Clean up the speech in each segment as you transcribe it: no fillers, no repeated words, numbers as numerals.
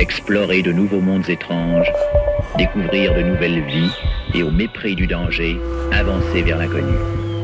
explorer de nouveaux mondes étranges, découvrir de nouvelles vies et au mépris du danger, avancer vers l'inconnu.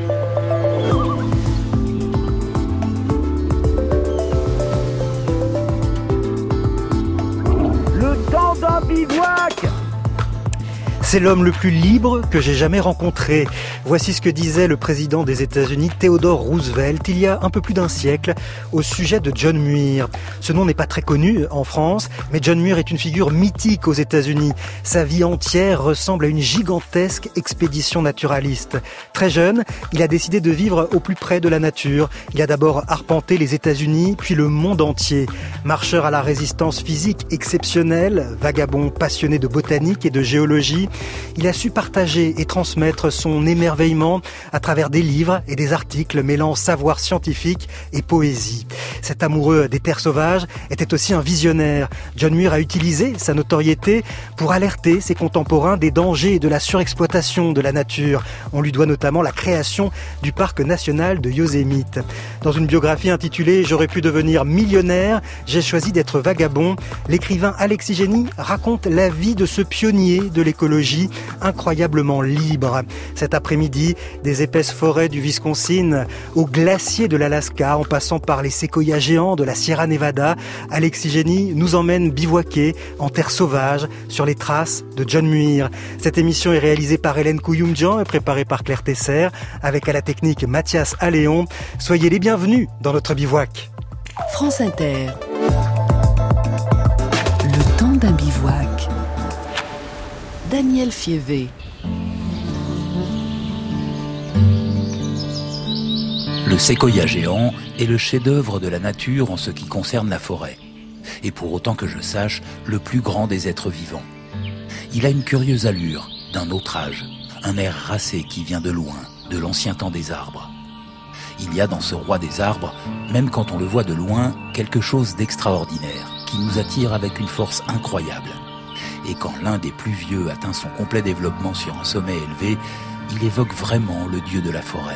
Le temps d'un bivouac! C'est l'homme le plus libre que j'ai jamais rencontré. Voici ce que disait le président des États-Unis, Theodore Roosevelt, il y a un peu plus d'un siècle, au sujet de John Muir. Ce nom n'est pas très connu en France, mais John Muir est une figure mythique aux États-Unis. Sa vie entière ressemble à une gigantesque expédition naturaliste. Très jeune, il a décidé de vivre au plus près de la nature. Il a d'abord arpenté les États-Unis, puis le monde entier. Marcheur à la résistance physique exceptionnelle, vagabond passionné de botanique et de géologie, il a su partager et transmettre son émerveillement à travers des livres et des articles mêlant savoir scientifique et poésie. Cet amoureux des terres sauvages était aussi un visionnaire. John Muir a utilisé sa notoriété pour alerter ses contemporains des dangers de la surexploitation de la nature. On lui doit notamment la création du parc national de Yosemite. Dans une biographie intitulée « J'aurais pu devenir millionnaire, j'ai choisi d'être vagabond », l'écrivain Alexis Génie raconte la vie de ce pionnier de l'écologie incroyablement libre. Cet après-midi, des épaisses forêts du Wisconsin aux glaciers de l'Alaska, en passant par les séquoias géants de la Sierra Nevada, Alexis Génie nous emmène bivouaquer en terre sauvage sur les traces de John Muir. Cette émission est réalisée par Hélène Couyoumjian et préparée par Claire Tesser, avec à la technique Mathias Alléon. Soyez les bienvenus dans notre bivouac. France Inter. Le temps d'un bivouac. Daniel Fievé. Le séquoia géant est le chef-d'œuvre de la nature en ce qui concerne la forêt. Et pour autant que je sache, le plus grand des êtres vivants. Il a une curieuse allure, d'un autre âge, un air racé qui vient de loin, de l'ancien temps des arbres. Il y a dans ce roi des arbres, même quand on le voit de loin, quelque chose d'extraordinaire, qui nous attire avec une force incroyable. Et quand l'un des plus vieux atteint son complet développement sur un sommet élevé, il évoque vraiment le dieu de la forêt.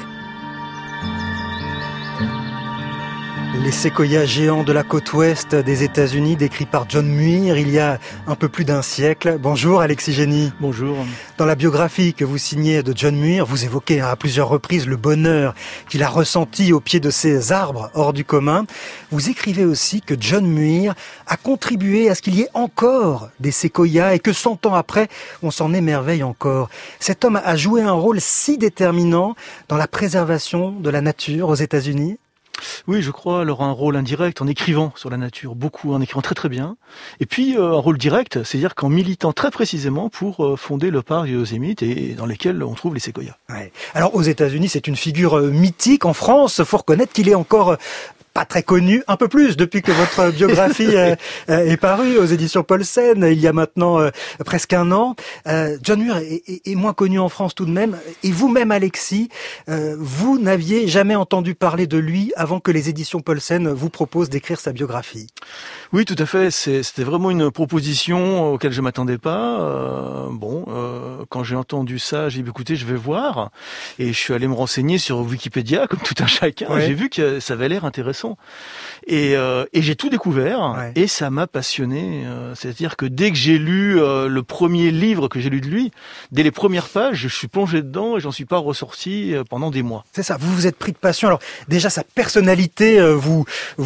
Les séquoias géants de la côte ouest des États-Unis, décrits par John Muir il y a un peu plus d'un siècle. Bonjour Alexis Génie. Bonjour. Dans la biographie que vous signez de John Muir, vous évoquez à plusieurs reprises le bonheur qu'il a ressenti au pied de ces arbres hors du commun. Vous écrivez aussi que John Muir a contribué à ce qu'il y ait encore des séquoias et que 100 ans après, on s'en émerveille encore. Cet homme a joué un rôle si déterminant dans la préservation de la nature aux États-Unis. Oui, je crois, alors un rôle indirect en écrivant sur la nature, beaucoup, en écrivant très très bien. Et puis un rôle direct, c'est-à-dire qu'en militant très précisément pour fonder le parc de Yosemite et dans lequel on trouve les séquoias. Ouais. Alors aux États-Unis, c'est une figure mythique. En France, faut reconnaître qu'il est encore pas très connu, un peu plus depuis que votre biographie est parue aux éditions Paulsen il y a maintenant presque un an. John Muir est moins connu en France tout de même. Et vous-même, Alexis, vous n'aviez jamais entendu parler de lui avant que les éditions Paulsen vous proposent d'écrire sa biographie. Oui, tout à fait. C'était vraiment une proposition auquel je m'attendais pas. Quand j'ai entendu ça, j'ai dit écoutez, je vais voir. Et je suis allé me renseigner sur Wikipédia, comme tout un chacun. Ouais. J'ai vu que ça avait l'air intéressant. Et j'ai tout découvert, ouais. Et ça m'a passionné. C'est-à-dire que dès que j'ai lu le premier livre que j'ai lu de lui, dès les premières pages, je suis plongé dedans et j'en suis pas ressorti pendant des mois. C'est ça, vous vous êtes pris de passion. Alors déjà, sa personnalité vous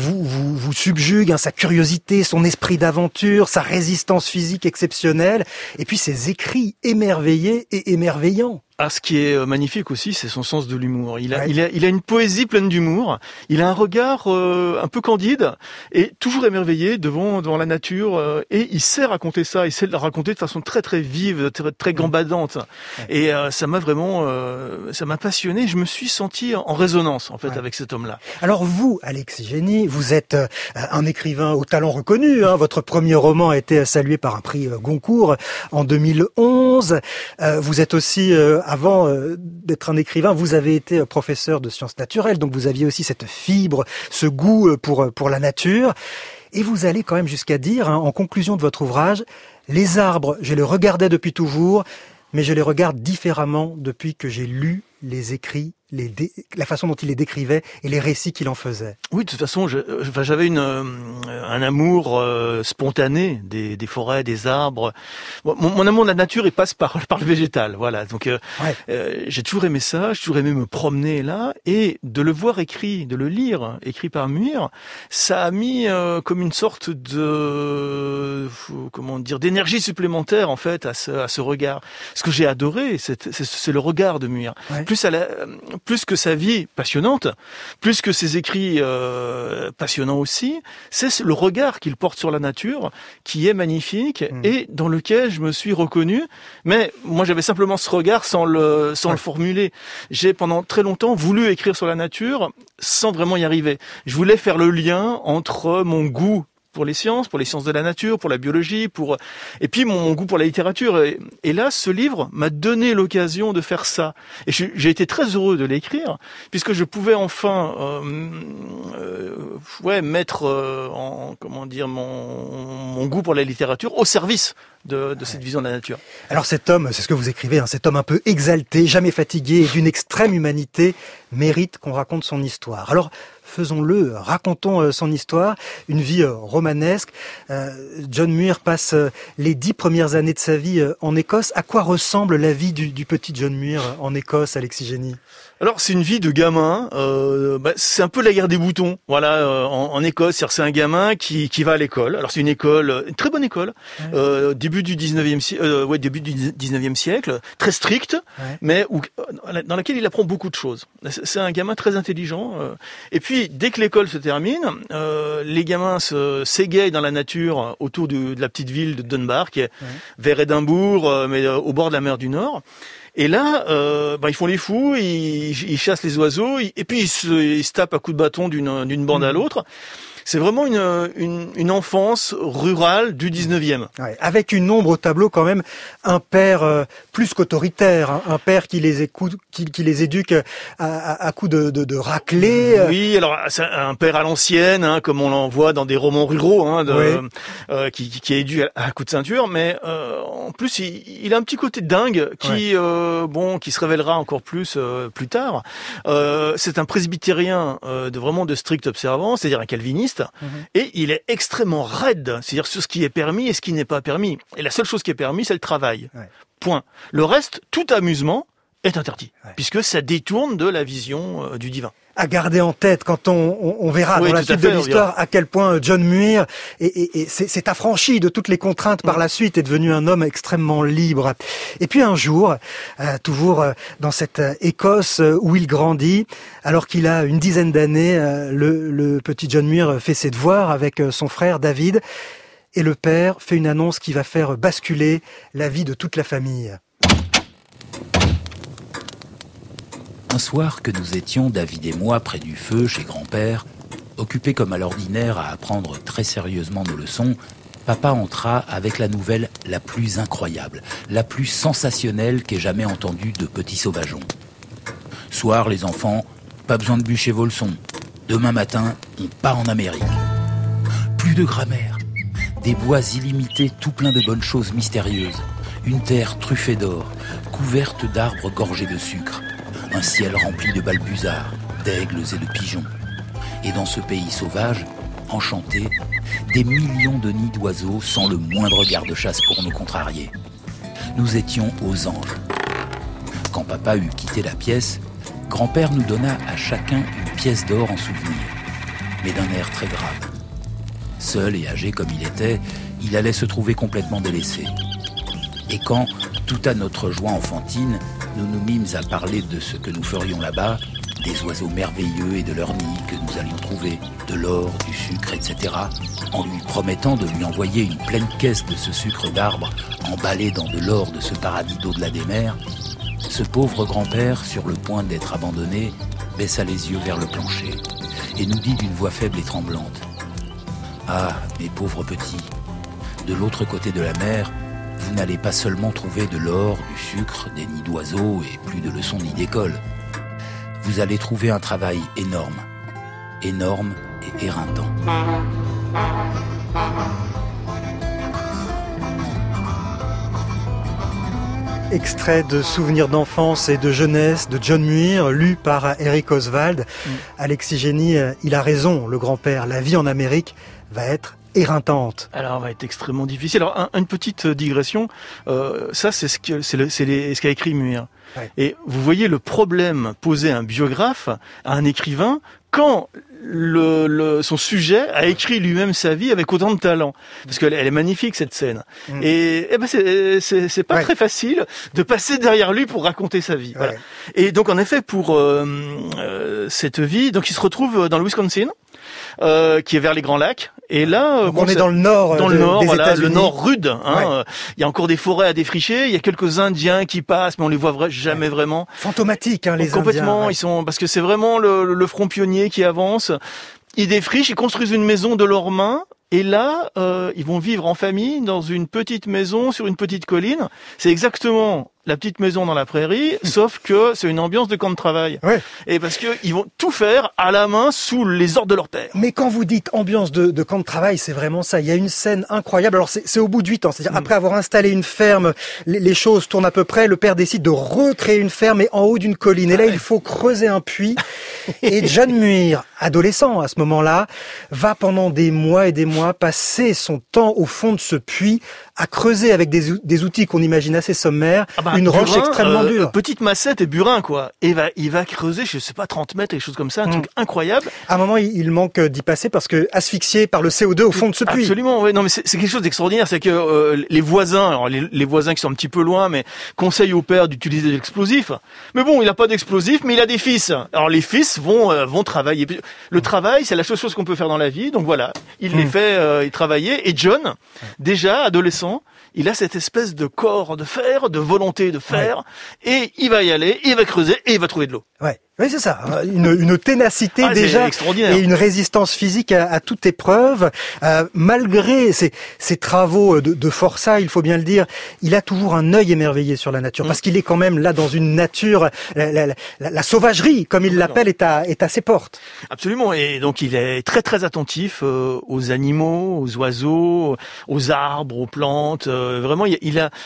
subjugue, hein, sa curiosité, son esprit d'aventure, sa résistance physique exceptionnelle, et puis ses écrits émerveillés et émerveillants. Ah, ce qui est magnifique aussi, c'est son sens de l'humour. Il a une poésie pleine d'humour. Il a un regard un peu candide et toujours émerveillé devant la nature. Et il sait raconter ça. Il sait le raconter de façon très très vive, très gambadante. Et ça m'a vraiment, ça m'a passionné. Je me suis senti en résonance en fait avec cet homme-là. Alors vous, Alexis Génie, vous êtes un écrivain au talent reconnu. Hein. Votre premier roman a été salué par un prix Goncourt en 2011. Vous êtes aussi avant d'être un écrivain, vous avez été professeur de sciences naturelles, donc vous aviez aussi cette fibre, ce goût pour la nature. Et vous allez quand même jusqu'à dire, hein, en conclusion de votre ouvrage, « Les arbres, je les regardais depuis toujours, mais je les regarde différemment depuis que j'ai lu les écrits, la façon dont il les décrivait et les récits qu'il en faisait. Oui, de toute façon, j'avais un amour spontané des forêts, des arbres. Mon amour de la nature, il passe par le végétal. Voilà. Donc, j'ai toujours aimé ça. J'ai toujours aimé me promener là et de le voir écrit, de le lire écrit par Muir, ça a mis comme une sorte de d'énergie supplémentaire en fait à ce regard. Ce que j'ai adoré, c'est le regard de Muir. Ouais. Plus que sa vie passionnante, plus que ses écrits passionnants aussi, c'est le regard qu'il porte sur la nature qui est magnifique et dans lequel je me suis reconnu. Mais moi, j'avais simplement ce regard sans le formuler. J'ai pendant très longtemps voulu écrire sur la nature sans vraiment y arriver. Je voulais faire le lien entre mon goût pour les sciences de la nature, pour la biologie, et puis mon goût pour la littérature. Et là, ce livre m'a donné l'occasion de faire ça. Et j'ai été très heureux de l'écrire, puisque je pouvais enfin mettre mon goût pour la littérature au service de cette vision de la nature. Alors cet homme, c'est ce que vous écrivez, cet homme un peu exalté, jamais fatigué et d'une extrême humanité, mérite qu'on raconte son histoire. Alors faisons-le, racontons son histoire, une vie romanesque. John Muir passe les 10 premières années de sa vie en Écosse. À quoi ressemble la vie du petit John Muir en Écosse, Alexis Génie ? Alors c'est une vie de gamin, c'est un peu la guerre des boutons. Voilà, en Écosse, c'est un gamin qui va à l'école. Alors c'est une très bonne école, début du 19e siècle, très stricte, mais dans laquelle il apprend beaucoup de choses. C'est un gamin très intelligent. Et puis dès que l'école se termine, les gamins s'égayent dans la nature autour de la petite ville de Dunbar, qui est vers Édimbourg, mais au bord de la mer du Nord. Et là, ils font les fous, ils chassent les oiseaux, et puis ils se tapent à coups de bâton d'une bande à l'autre. C'est vraiment une enfance rurale du 19e. Ouais, avec une ombre au tableau quand même, un père plus qu'autoritaire, un père qui les éduque à coups de raclée. Oui, alors c'est un père à l'ancienne, comme on l'en voit dans des romans ruraux, qui est éduqué à coups de ceinture, mais en plus il a un petit côté dingue qui se révélera encore plus tard. C'est un presbytérien de stricte observance, c'est-à-dire un calviniste. Et il est extrêmement raide, c'est-à-dire sur ce qui est permis et ce qui n'est pas permis. Et la seule chose qui est permis, c'est le travail. Point. Le reste, tout amusement est interdit, puisque ça détourne de la vision du divin. À garder en tête quand on verra dans la suite de l'histoire à quel point John Muir s'est affranchi de toutes les contraintes par la suite, est devenu un homme extrêmement libre. Et puis un jour, toujours dans cette Écosse où il grandit, alors qu'il a une dizaine d'années, le petit John Muir fait ses devoirs avec son frère David, et le père fait une annonce qui va faire basculer la vie de toute la famille. Un soir que nous étions, David et moi, près du feu, chez grand-père, occupés comme à l'ordinaire à apprendre très sérieusement nos leçons, papa entra avec la nouvelle la plus incroyable, la plus sensationnelle qu'ait jamais entendue de Petit Sauvageon. Soir, les enfants, pas besoin de bûcher vos leçons. Demain matin, on part en Amérique. Plus de grammaire, des bois illimités tout pleins de bonnes choses mystérieuses, une terre truffée d'or, couverte d'arbres gorgés de sucre, un ciel rempli de balbuzards, d'aigles et de pigeons. Et dans ce pays sauvage, enchanté, des millions de nids d'oiseaux sans le moindre garde-chasse pour nous contrarier. Nous étions aux anges. Quand papa eut quitté la pièce, grand-père nous donna à chacun une pièce d'or en souvenir, mais d'un air très grave. Seul et âgé comme il était, il allait se trouver complètement délaissé. Et quand, tout à notre joie enfantine, nous nous mîmes à parler de ce que nous ferions là-bas, des oiseaux merveilleux et de leurs nids que nous allions trouver, de l'or, du sucre, etc., en lui promettant de lui envoyer une pleine caisse de ce sucre d'arbre emballé dans de l'or de ce paradis d'au-delà des mers, ce pauvre grand-père, sur le point d'être abandonné, baissa les yeux vers le plancher et nous dit d'une voix faible et tremblante : « Ah, mes pauvres petits, de l'autre côté de la mer, vous n'allez pas seulement trouver de l'or, du sucre, des nids d'oiseaux et plus de leçons ni d'école. Vous allez trouver un travail énorme et éreintant. » extrait de Souvenirs d'enfance et de jeunesse de John Muir, lu par Eric Oswald. Alexis Génie, il a raison, le grand-père. La vie en Amérique va être éreintante. Alors, va être extrêmement difficile. Alors, une petite digression. Ça, c'est ce qu'a écrit Muir. Ouais. Et vous voyez le problème posé à un biographe, à un écrivain, quand son sujet a écrit lui-même sa vie avec autant de talent. Parce qu'elle est magnifique, cette scène. Et ben c'est pas très facile de passer derrière lui pour raconter sa vie. Voilà. Et donc, en effet, pour cette vie, donc il se retrouve dans le Wisconsin, qui est vers les Grands Lacs. Et là, on est dans le nord, des voilà, États-Unis. Le nord rude. Hein. Il y a encore des forêts à défricher. Il y a quelques Indiens qui passent, mais on les voit jamais vraiment. Fantomatiques, hein, les complètement, Indiens. Ils sont parce que c'est vraiment le front pionnier qui avance. Ils défrichent, ils construisent une maison de leurs mains. Et là, ils vont vivre en famille dans une petite maison sur une petite colline. C'est exactement la petite maison dans la prairie, sauf que c'est une ambiance de camp de travail. Ouais. Et parce que ils vont tout faire à la main sous les ordres de leur père. Mais quand vous dites ambiance de camp de travail, c'est vraiment ça. Il y a une scène incroyable. Alors c'est au bout de 8 ans. C'est-à-dire après avoir installé une ferme, les choses tournent à peu près. Le père décide de recréer une ferme, mais en haut d'une colline. Et là, il faut creuser un puits. Et John Muir, adolescent à ce moment-là, va pendant des mois et des mois passer son temps au fond de ce puits à creuser avec des outils qu'on imagine assez sommaires, une roche extrêmement dure. Petite massette et burin, quoi. Et il va creuser, je sais pas, 30 mètres, quelque chose comme ça, un truc incroyable. À un moment, il manque d'y passer parce que asphyxié par le CO2 au fond de ce puits. Absolument, oui. Non, mais c'est quelque chose d'extraordinaire. C'est que les voisins, alors les voisins qui sont un petit peu loin, mais conseillent au père d'utiliser de l'explosif. Mais bon, il a pas d'explosif, mais il a des fils. Alors les fils vont travailler. Le travail, c'est la seule chose qu'on peut faire dans la vie. Donc voilà, il les fait travailler. Et John, déjà adolescent, il a cette espèce de corps de fer, de volonté de faire, et il va y aller, il va creuser, et il va trouver de l'eau. Ouais. Oui, c'est ça. Une ténacité déjà et une résistance physique à toute épreuve. Malgré ces travaux de forçat, il faut bien le dire, il a toujours un œil émerveillé sur la nature, parce qu'il est quand même là dans une nature, la sauvagerie, comme il l'appelle, est à ses portes. Absolument. Et donc il est très très attentif aux animaux, aux oiseaux, aux arbres, aux plantes. Vraiment, il a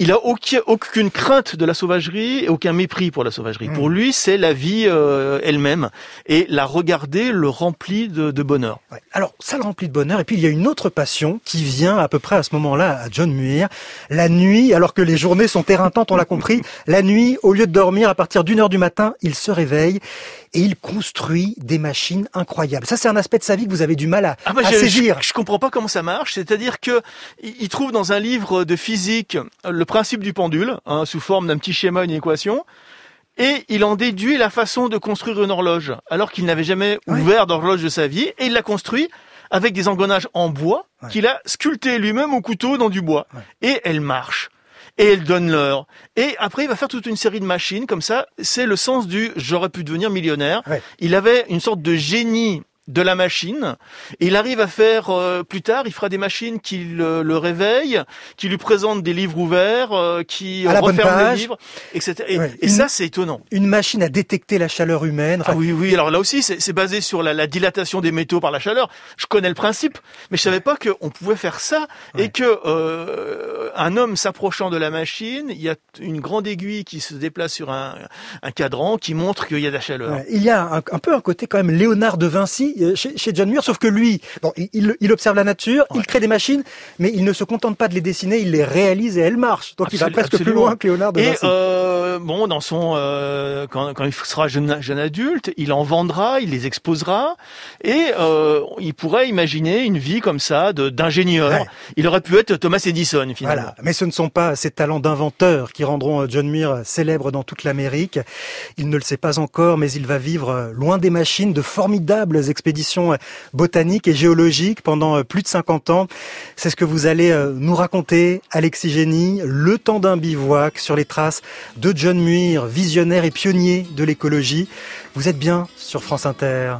aucune crainte de la sauvagerie et aucun mépris pour la sauvagerie. Pour lui, c'est la vie elle-même, et la regarder le remplit de bonheur. Ouais. Alors ça le remplit de bonheur, et puis il y a une autre passion qui vient à peu près à ce moment-là à John Muir, la nuit, alors que les journées sont éreintantes, on l'a compris, la nuit, au lieu de dormir à partir d'1h du matin, il se réveille et il construit des machines incroyables. Ça, c'est un aspect de sa vie que vous avez du mal à saisir. Je comprends pas comment ça marche, c'est-à-dire que il trouve dans un livre de physique le principe du pendule, sous forme d'un petit schéma, une équation. Et il en déduit la façon de construire une horloge, alors qu'il n'avait jamais ouvert d'horloge de sa vie, et il l'a construit avec des engrenages en bois qu'il a sculptés lui-même au couteau dans du bois. Et elle marche. Et elle donne l'heure. Et après, il va faire toute une série de machines comme ça. C'est le sens du « j'aurais pu devenir millionnaire ». Il avait une sorte de génie de la machine, et il arrive à faire plus tard, il fera des machines qui le réveillent, qui lui présentent des livres ouverts, qui referment les livres, etc. Et ça, c'est étonnant. Une machine à détecter la chaleur humaine. Enfin, oui. Alors là aussi, c'est basé sur la dilatation des métaux par la chaleur. Je connais le principe, mais je savais pas qu'on pouvait faire ça, et que un homme s'approchant de la machine, il y a une grande aiguille qui se déplace sur un cadran qui montre qu'il y a de la chaleur. Il y a un peu un côté quand même Léonard de Vinci chez John Muir, sauf que lui, il observe la nature, il crée des machines, mais il ne se contente pas de les dessiner, il les réalise et elles marchent. Donc il va presque plus loin que Léonard de Vinci. Et dans son quand il sera jeune adulte, il en vendra, il les exposera, et il pourrait imaginer une vie comme ça d'ingénieur. Ouais. Il aurait pu être Thomas Edison finalement. Voilà. Mais ce ne sont pas ses talents d'inventeur qui rendront John Muir célèbre dans toute l'Amérique. Il ne le sait pas encore, mais il va vivre loin des machines, de formidables expéditions botaniques et géologiques pendant plus de 50 ans. C'est ce que vous allez nous raconter, Alexis Génie, le temps d'un bivouac sur les traces de John Muir, visionnaire et pionnier de l'écologie. Vous êtes bien sur France Inter.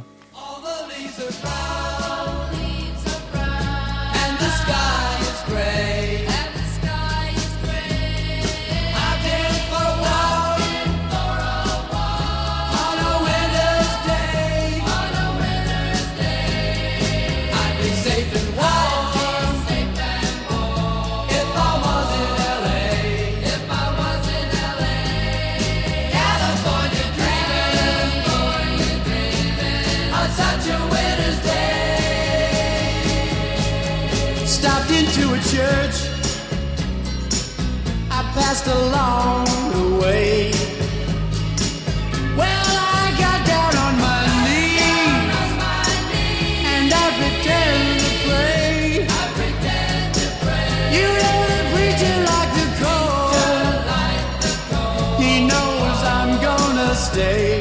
stopped into a church. I passed along the way. Well, I got down on my knees and I pretend to pray. You know the preacher like the cold. He knows I'm gonna stay.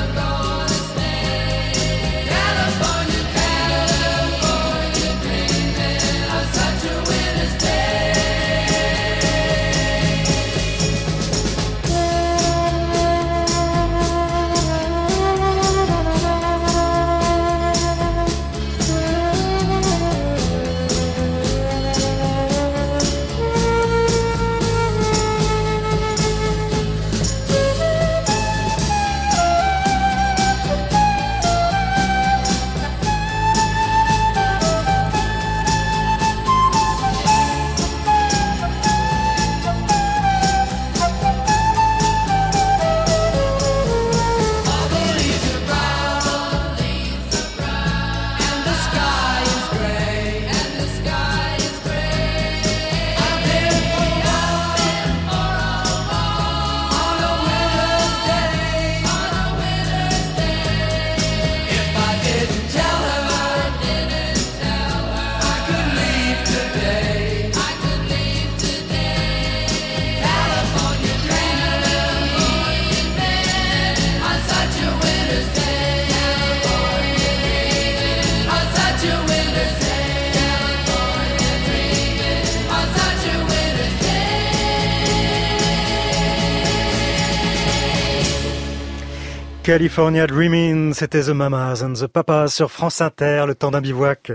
California Dreamin', c'était The Mamas and the Papas sur France Inter, le temps d'un bivouac.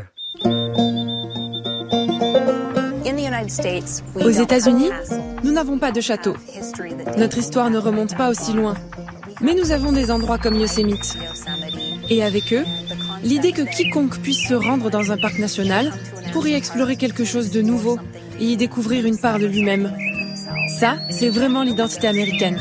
Aux États-Unis, nous n'avons pas de château. Notre histoire ne remonte pas aussi loin. Mais nous avons des endroits comme Yosemite. Et avec eux, l'idée que quiconque puisse se rendre dans un parc national pour y explorer quelque chose de nouveau et y découvrir une part de lui-même. Ça, c'est vraiment l'identité américaine.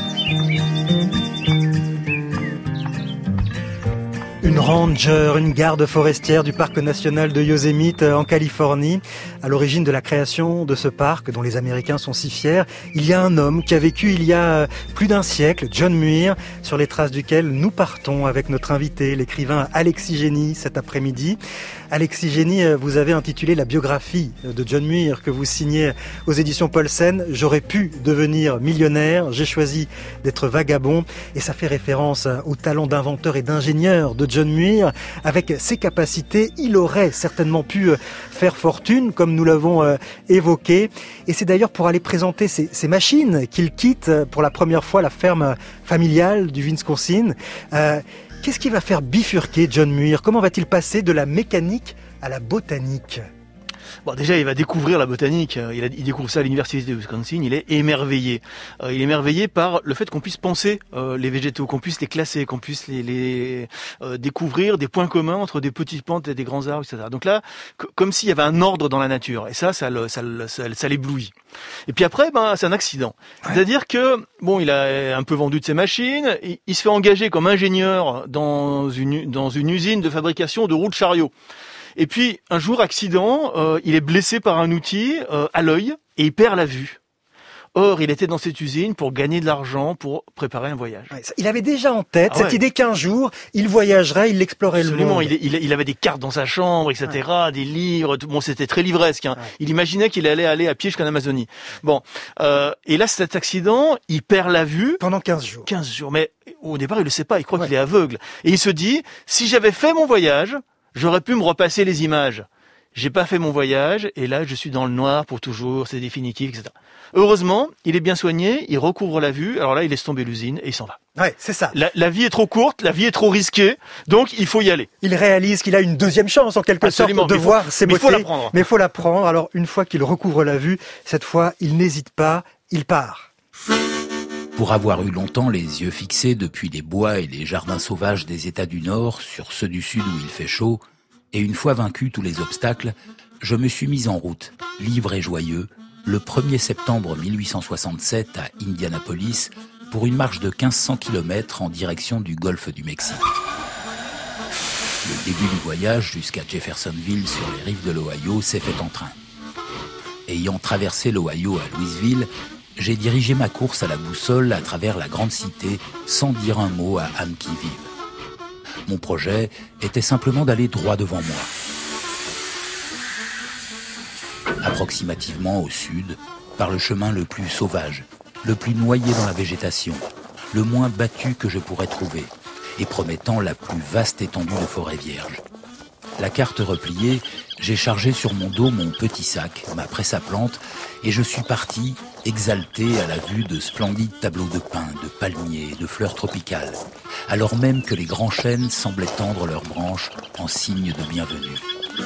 Une ranger, une garde forestière du parc national de Yosemite en Californie. À l'origine de la création de ce parc, dont les Américains sont si fiers, il y a un homme qui a vécu il y a plus d'un siècle, John Muir, sur les traces duquel nous partons avec notre invité, l'écrivain Alexis Génie, cet après-midi. Alexis Génie, vous avez intitulé la biographie de John Muir que vous signez aux éditions Paulsen. J'aurais pu devenir millionnaire, j'ai choisi d'être vagabond. Et ça fait référence au talent d'inventeur et d'ingénieur de John Muir. Avec ses capacités, il aurait certainement pu faire fortune, comme nous l'avons évoqué. Et c'est d'ailleurs pour aller présenter ces machines qu'il quitte pour la première fois la ferme familiale du Wisconsin. Qu'est-ce qui va faire bifurquer John Muir ? Comment va-t-il passer de la mécanique à la botanique ? Bon, déjà, il va découvrir la botanique. Il découvre ça à l'université de Wisconsin. Il est émerveillé. Il est émerveillé par le fait qu'on puisse penser les végétaux, qu'on puisse les classer, qu'on puisse les découvrir des points communs entre des petites plantes et des grands arbres, etc. Donc là, comme s'il y avait un ordre dans la nature. Et ça l'éblouit. Et puis après, c'est un accident. Ouais. C'est-à-dire que, il a un peu vendu de ses machines. Il se fait engager comme ingénieur dans une usine de fabrication de roues de chariot. Et puis, un jour, accident, il est blessé par un outil à l'œil et il perd la vue. Or, il était dans cette usine pour gagner de l'argent, pour préparer un voyage. Ouais, il avait déjà en tête cette idée qu'un jour, il voyagerait, il explorait le monde. Absolument, il avait des cartes dans sa chambre, etc., des livres, tout. Bon, c'était très livresque. Hein. Ouais. Il imaginait qu'il allait aller à pied jusqu'en Amazonie. Bon, et là, cet accident, il perd la vue. Pendant 15 jours. 15 jours, mais au départ, il le sait pas, il croit qu'il est aveugle. Et il se dit, si j'avais fait mon voyage, j'aurais pu me repasser les images. J'ai pas fait mon voyage, et là, je suis dans le noir pour toujours, c'est définitif, etc. Heureusement, il est bien soigné, il recouvre la vue, alors là, il laisse tomber l'usine et il s'en va. Ouais, c'est ça. La vie est trop courte, la vie est trop risquée, donc il faut y aller. Il réalise qu'il a une deuxième chance, en quelque sorte, de voir ses beautés. Mais il faut la prendre. Alors, une fois qu'il recouvre la vue, cette fois, il n'hésite pas, il part. Pour avoir eu longtemps les yeux fixés depuis les bois et les jardins sauvages des États du Nord sur ceux du Sud où il fait chaud, et une fois vaincu tous les obstacles, je me suis mis en route, libre et joyeux, le 1er septembre 1867 à Indianapolis, pour une marche de 1500 km en direction du golfe du Mexique. Le début du voyage jusqu'à Jeffersonville sur les rives de l'Ohio s'est fait en train. Ayant traversé l'Ohio à Louisville, j'ai dirigé ma course à la boussole à travers la grande cité sans dire un mot à âme qui vive. Mon projet était simplement d'aller droit devant moi. Approximativement au sud, par le chemin le plus sauvage, le plus noyé dans la végétation, le moins battu que je pourrais trouver, et promettant la plus vaste étendue de forêt vierge. La carte repliée, j'ai chargé sur mon dos mon petit sac, ma presse à plantes, et je suis parti, exalté à la vue de splendides tableaux de pins, de palmiers, de fleurs tropicales, alors même que les grands chênes semblaient tendre leurs branches en signe de bienvenue.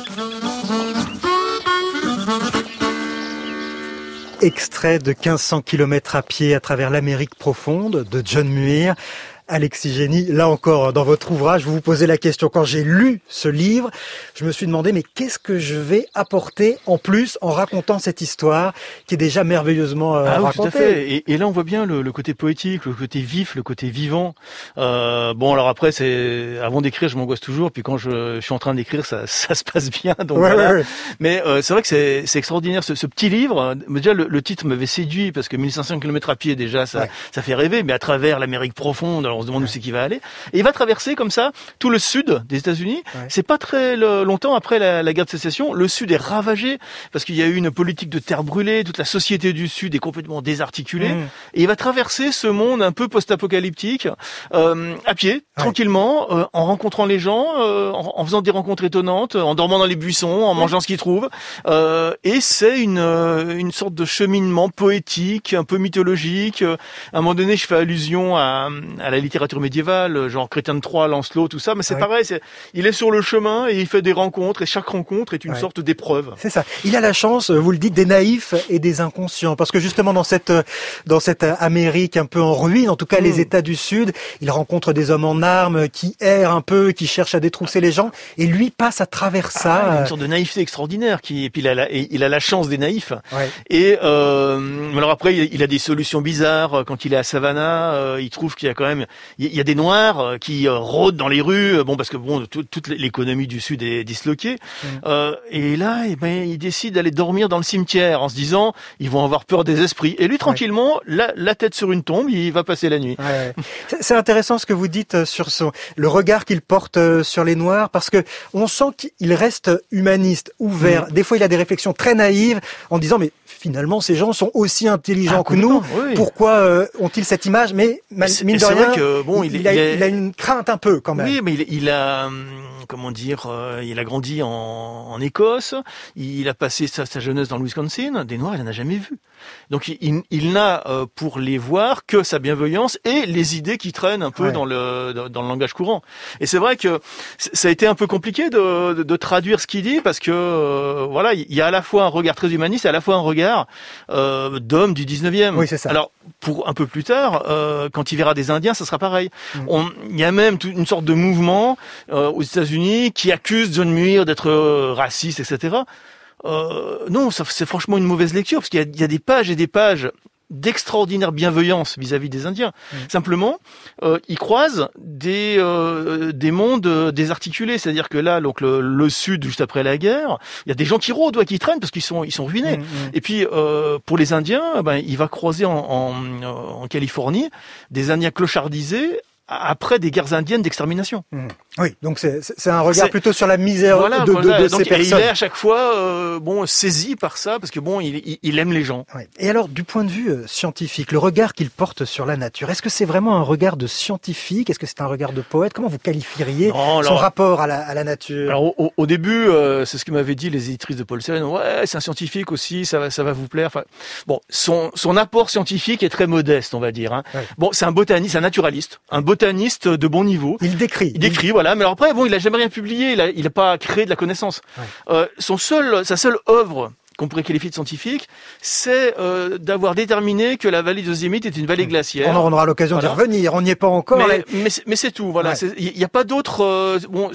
Extrait de 1500 km à pied à travers l'Amérique profonde de John Muir. Alexis Génie, là encore, dans votre ouvrage, vous vous posez la question. Quand j'ai lu ce livre, je me suis demandé, mais qu'est-ce que je vais apporter en plus en racontant cette histoire qui est déjà merveilleusement racontée. Tout à fait. Et là, on voit bien le côté poétique, le côté vif, le côté vivant. Bon, alors après, avant d'écrire, je m'angoisse toujours. Puis quand je suis en train d'écrire, ça se passe bien. Donc voilà. Ouais. Mais c'est vrai que c'est extraordinaire. Ce petit livre, déjà, le titre m'avait séduit parce que 1500 km à pied, déjà, ça fait rêver. Mais à travers l'Amérique profonde, alors on se demande où c'est qu'il va aller. Et il va traverser comme ça tout le sud des États-Unis. Ouais. C'est pas très longtemps après la guerre de sécession. Le sud est ravagé parce qu'il y a eu une politique de terre brûlée. Toute la société du sud est complètement désarticulée. Et il va traverser ce monde un peu post-apocalyptique à pied, tranquillement, en rencontrant les gens, en faisant des rencontres étonnantes, en dormant dans les buissons, en mangeant ce qu'il trouve. Et c'est une sorte de cheminement poétique, un peu mythologique. À un moment donné, je fais allusion à la littérature médiévale, genre Chrétien de Troyes, Lancelot, tout ça, mais c'est pareil, il est sur le chemin et il fait des rencontres et chaque rencontre est une sorte d'épreuve. C'est ça. Il a la chance, vous le dites, des naïfs et des inconscients, parce que justement dans cette Amérique un peu en ruine, en tout cas les États du Sud, il rencontre des hommes en armes qui errent un peu, qui cherchent à détrousser les gens, et lui passe à travers ça. Il a une sorte de naïveté extraordinaire, et puis il a la chance des naïfs. Ouais. Et alors après, il a des solutions bizarres. Quand il est à Savannah, il trouve qu'il y a quand même il y a des Noirs qui rôdent dans les rues, parce que toute l'économie du Sud est disloquée. Et là, il décide d'aller dormir dans le cimetière en se disant ils vont avoir peur des esprits. Et lui, tranquillement, la tête sur une tombe, il va passer la nuit. Ouais. C'est intéressant ce que vous dites sur le regard qu'il porte sur les Noirs, parce que on sent qu'il reste humaniste, ouvert. Des fois, il a des réflexions très naïves en disant mais finalement, ces gens sont aussi intelligents que nous. Oui. Pourquoi ont-ils cette image? Mais mine de rien, il a une crainte un peu quand même. Oui, mais il a il a grandi en Écosse. Il a passé sa jeunesse dans le Wisconsin. Des Noirs, il n'en a jamais vu. Donc il n'a pour les voir que sa bienveillance et les idées qui traînent un peu dans le langage courant. Et c'est vrai que ça a été un peu compliqué de traduire ce qu'il dit, parce que il y a à la fois un regard très humaniste et à la fois un regard d'homme du 19e. Oui, c'est ça. Alors pour un peu plus tard, quand il verra des Indiens, ça sera pareil. Il y a même une sorte de mouvement aux États-Unis qui accuse John Muir d'être raciste, etc. Non, c'est franchement une mauvaise lecture, parce qu'il y a des pages et des pages d'extraordinaire bienveillance vis-à-vis des Indiens. Simplement, ils croisent des mondes désarticulés. C'est-à-dire que là, donc le Sud, juste après la guerre, il y a des gens qui rôdent, qui traînent parce qu'ils sont ruinés. Et puis, pour les Indiens, il va croiser en Californie des Indiens clochardisés après des guerres indiennes d'extermination. Oui, donc c'est un regard plutôt sur la misère de ces personnes. Et il est à chaque fois saisi par ça, parce que il aime les gens. Oui. Et alors, du point de vue scientifique, le regard qu'il porte sur la nature, est-ce que c'est vraiment un regard de scientifique? Est-ce que c'est un regard de poète? Comment vous qualifieriez son rapport à la nature? Alors au début, c'est ce que m'avaient dit les éditrices de Paulsen. Ouais, c'est un scientifique aussi, ça va vous plaire. Enfin, son apport scientifique est très modeste, on va dire. Hein. Ouais. Bon, c'est un botaniste, un naturaliste, botaniste de bon niveau. Il décrit, voilà. Mais alors après, il a jamais rien publié. Il a pas créé de la connaissance. Ouais. Sa seule œuvre qu'on pourrait qualifier de scientifique, c'est d'avoir déterminé que la vallée de Yosemite est une vallée glaciaire. On aura l'occasion d'y revenir, on n'y est pas encore. Mais c'est tout, voilà. Il n'y a pas d'autre...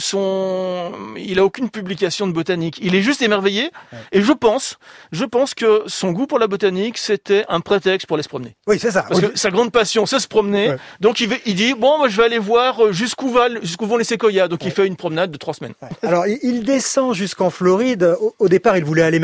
il a aucune publication de botanique. Il est juste émerveillé, et je pense que son goût pour la botanique, c'était un prétexte pour aller se promener. Oui, c'est ça. Parce que sa grande passion, c'est se promener. Ouais. Donc il dit, moi je vais aller voir jusqu'où vont les séquoias. Donc il fait une promenade de 3 semaines. Ouais. Alors il descend jusqu'en Floride. Au départ, il voulait aller même plus loin.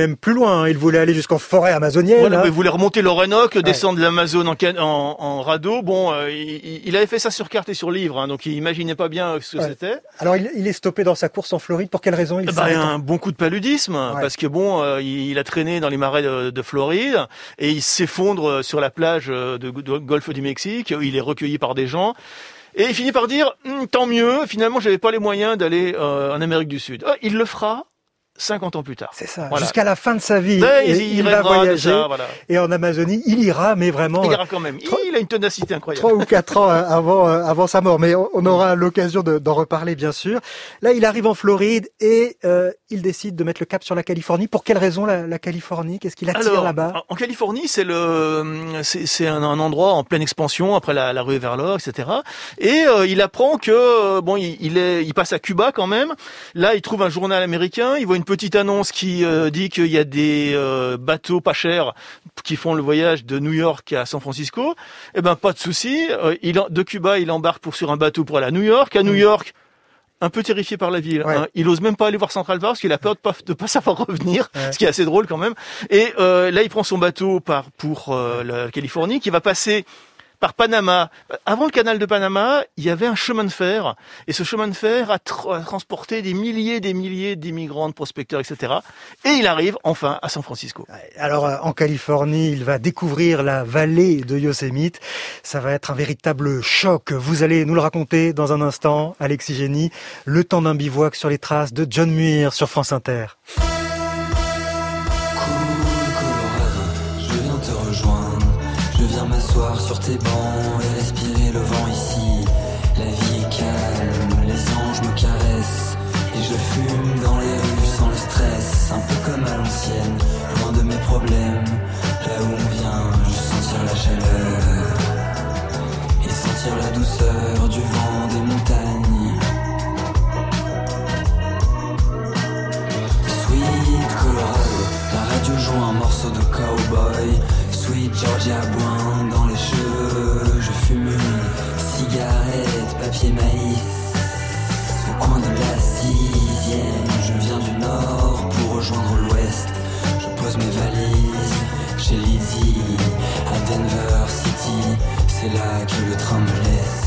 loin, hein. Il voulait aller jusqu'en forêt amazonienne. Voilà, hein. il voulait remonter l'Orénoque, descendre l'Amazone en radeau. Bon, il avait fait ça sur carte et sur livre, hein, donc il imaginait pas bien ce que c'était. Alors il est stoppé dans sa course en Floride. Pour quelle raison il s'arrête? Un bon coup de paludisme, parce que bon, il a traîné dans les marais de Floride et il s'effondre sur la plage de Golfe du Mexique. Il est recueilli par des gens. Et il finit par dire, tant mieux, finalement j'avais pas les moyens d'aller en Amérique du Sud. Il le fera 50 ans plus tard. C'est ça, voilà. Jusqu'à la fin de sa vie. Il va voyager. Ça, voilà. Et en Amazonie, il ira, mais vraiment... Il ira quand même. Il a une ténacité incroyable. 3 ou 4 ans avant sa mort. Mais on aura l'occasion d'en reparler, bien sûr. Là, il arrive en Floride et il décide de mettre le cap sur la Californie. Pour quelle raison la Californie? Qu'est-ce qui l'attire là-bas? En Californie, c'est un endroit en pleine expansion après la ruée vers l'or, etc. Et il apprend que il passe à Cuba quand même. Là, il trouve un journal américain. Il voit une petite annonce qui dit qu'il y a des bateaux pas chers qui font le voyage de New York à San Francisco. Eh ben, pas de souci. De Cuba, il embarque sur un bateau pour aller à New York. À New York, un peu terrifié par la ville. Ouais. Hein. Il ose même pas aller voir Central Park parce qu'il a peur de pas savoir revenir, ce qui est assez drôle quand même. Et là, il prend son bateau pour la Californie, qui va passer par Panama. Avant le canal de Panama, il y avait un chemin de fer. Et ce chemin de fer a transporté des milliers d'immigrants, de prospecteurs, etc. Et il arrive enfin à San Francisco. Alors, en Californie, il va découvrir la vallée de Yosemite. Ça va être un véritable choc. Vous allez nous le raconter dans un instant, Alexis Génie. Le temps d'un bivouac sur les traces de John Muir sur France Inter. Je viens m'asseoir sur tes bancs et respirer le vent ici. La vie est calme, les anges me caressent et je fume dans les rues sans le stress. Un peu comme à l'ancienne, loin de mes problèmes. Là où on vient, je sentir la chaleur et sentir la douceur du vent des montagnes. Sweet Colorado, la radio joue un morceau de cowboy. Sweet Georgia boing dans les cheveux. Je fume une cigarette, papier maïs. Au coin de la 6e, je viens du nord pour rejoindre l'ouest. Je pose mes valises chez Lizzie à Denver City. C'est là que le train me laisse.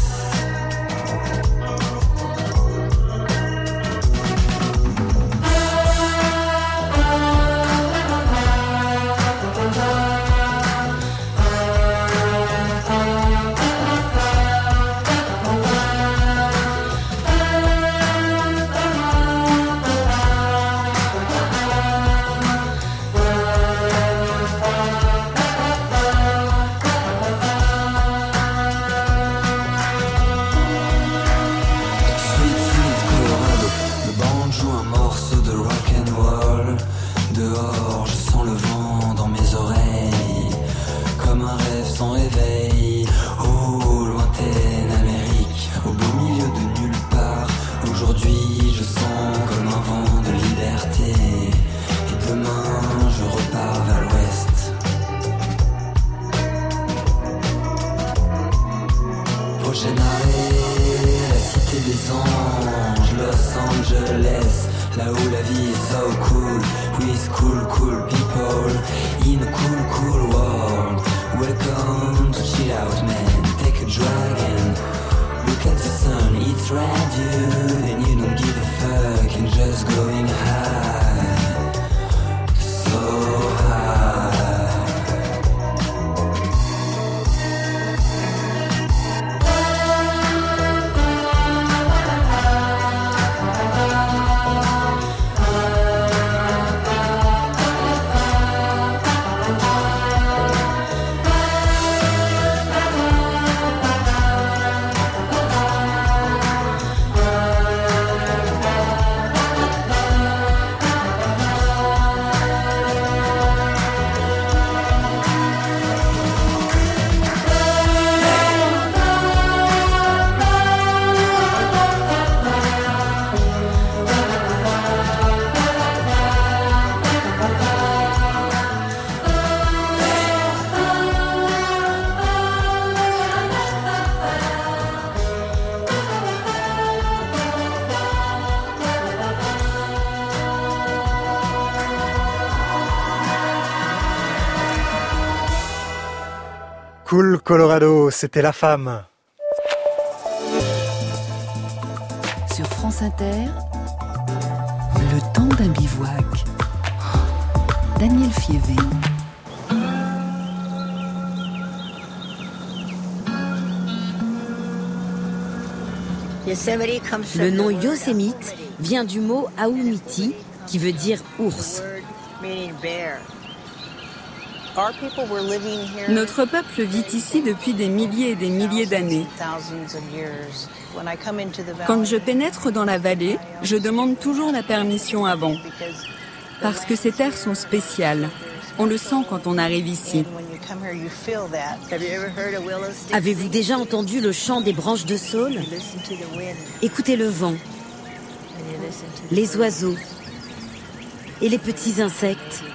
Cool Colorado, c'était La Femme. Sur France Inter, le temps d'un bivouac. Daniel Fievé. Le nom Yosemite vient du mot Aumiti, qui veut dire ours. Notre peuple vit ici depuis des milliers et des milliers d'années. Quand je pénètre dans la vallée, je demande toujours la permission avant, parce que ces terres sont spéciales. On le sent quand on arrive ici. Avez-vous déjà entendu le chant des branches de saule ? Écoutez le vent, les oiseaux et les petits insectes.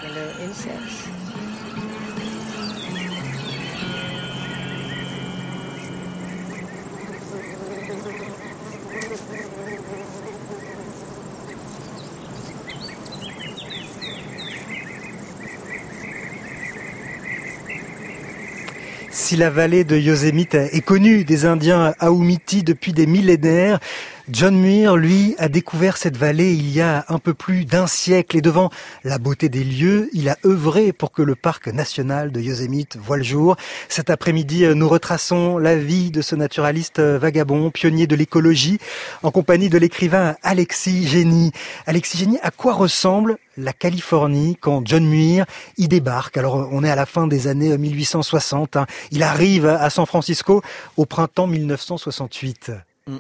Si la vallée de Yosemite est connue des Indiens Aumiti depuis des millénaires, John Muir, lui, a découvert cette vallée il y a un peu plus d'un siècle et devant la beauté des lieux, il a œuvré pour que le parc national de Yosemite voie le jour. Cet après-midi, nous retraçons la vie de ce naturaliste vagabond, pionnier de l'écologie, en compagnie de l'écrivain Alexis Génie. Alexis Génie, à quoi ressemble la Californie quand John Muir y débarque? Alors, on est à la fin des années 1860. Il arrive à San Francisco au printemps 1968.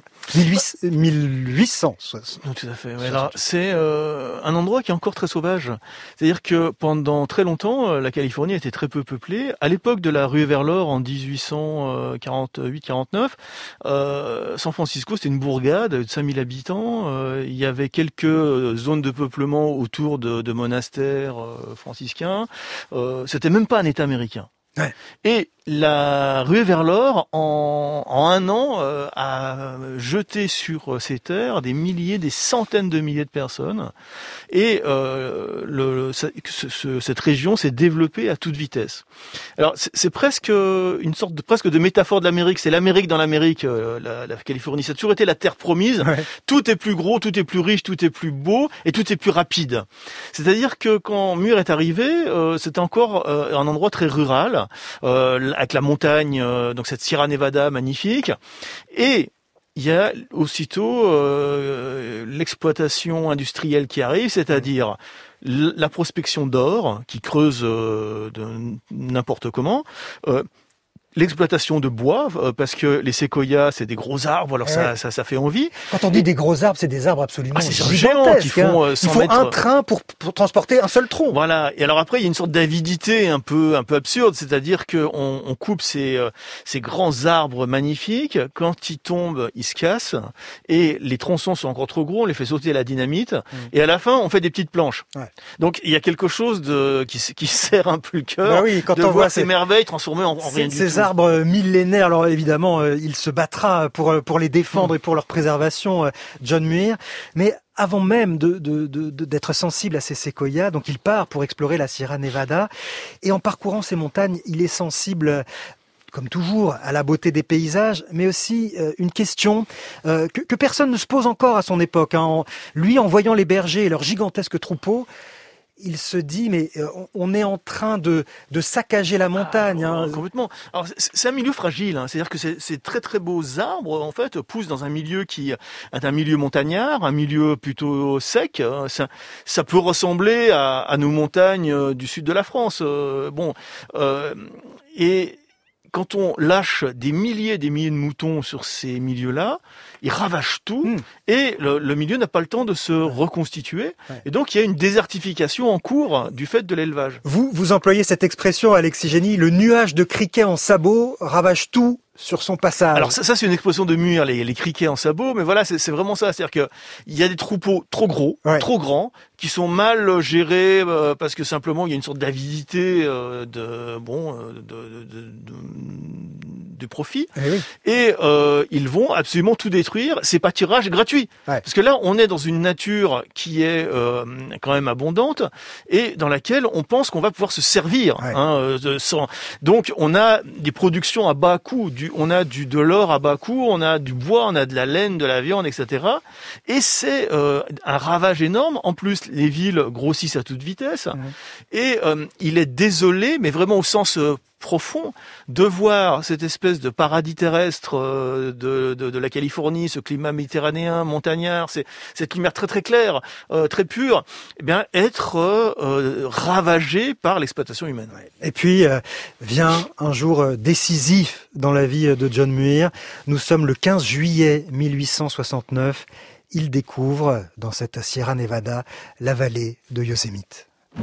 1860. Tout à fait. Ouais. Alors, c'est un endroit qui est encore très sauvage. C'est-à-dire que pendant très longtemps, la Californie était très peu peuplée. À l'époque de la ruée vers l'or, en 1848-49, San Francisco, c'était une bourgade de 5000 habitants. Il y avait quelques zones de peuplement autour de monastères franciscains. C'était même pas un État américain. Ouais. Et la ruée vers l'or, en un an, a jeté sur ces terres des milliers, des centaines de milliers de personnes. Et cette région s'est développée à toute vitesse. Alors, c'est presque une sorte de métaphore de l'Amérique. C'est l'Amérique dans l'Amérique, la Californie. Ça a toujours été la terre promise. Ouais. Tout est plus gros, tout est plus riche, tout est plus beau et tout est plus rapide. C'est-à-dire que quand Muir est arrivé, c'était encore un endroit très rural, avec la montagne, donc cette Sierra Nevada magnifique, et il y a aussitôt l'exploitation industrielle qui arrive, c'est-à-dire la prospection d'or, qui creuse de n'importe comment, l'exploitation de bois, parce que les séquoias, c'est des gros arbres, alors ça fait envie. Quand on dit des gros arbres, c'est des arbres absolument géants qui font 100 mètres. Un train pour transporter un seul tronc. Voilà. Et alors après, il y a une sorte d'avidité un peu absurde, c'est-à-dire que on coupe ces grands arbres magnifiques. Quand ils tombent, ils se cassent, et les tronçons sont encore trop gros, on les fait sauter à la dynamite, et à la fin, on fait des petites planches. Ouais. Donc il y a quelque chose qui serre un peu le cœur, de voir ces merveilles transformées en rien du tout. Ces arbres millénaires, alors évidemment, il se battra pour les défendre et pour leur préservation, John Muir. Mais avant même d'être sensible à ces séquoias, donc il part pour explorer la Sierra Nevada. Et en parcourant ces montagnes, il est sensible, comme toujours, à la beauté des paysages, mais aussi une question que personne ne se pose encore à son époque. Lui, en voyant les bergers et leurs gigantesques troupeaux, il se dit, mais on est en train de saccager la montagne. Complètement. Alors, c'est un milieu fragile. C'est-à-dire que ces très très beaux arbres, en fait, poussent dans un milieu qui est un milieu montagnard, un milieu plutôt sec. Ça peut ressembler à nos montagnes du sud de la France. Et quand on lâche des milliers de moutons sur ces milieux-là, ils ravagent tout et le milieu n'a pas le temps de se reconstituer. Ouais. Et donc, il y a une désertification en cours du fait de l'élevage. Vous employez cette expression, Alexis Génie, le nuage de criquets en sabots ravage tout sur son passage. Alors ça c'est une expression de Muir, les criquets en sabots, mais voilà, c'est vraiment ça. C'est-à-dire que il y a des troupeaux trop gros, trop grands, qui sont mal gérés parce que simplement il y a une sorte d'avidité du profit. Oui. Et ils vont absolument tout détruire. C'est pâturage gratuit. Ouais. Parce que là, on est dans une nature qui est quand même abondante et dans laquelle on pense qu'on va pouvoir se servir. Ouais. Donc, on a des productions à bas coût. On a de l'or à bas coût, on a du bois, on a de la laine, de la viande, etc. Et c'est un ravage énorme. En plus, les villes grossissent à toute vitesse. Mmh. Et il est désolé, mais vraiment au sens profond, de voir cette espèce de paradis terrestre de la Californie, ce climat méditerranéen, montagnard, cette lumière très très claire, très pure, eh bien être ravagé par l'exploitation humaine. Et puis vient un jour décisif dans la vie de John Muir. Nous sommes le 15 juillet 1869. Il découvre, dans cette Sierra Nevada, la vallée de Yosemite.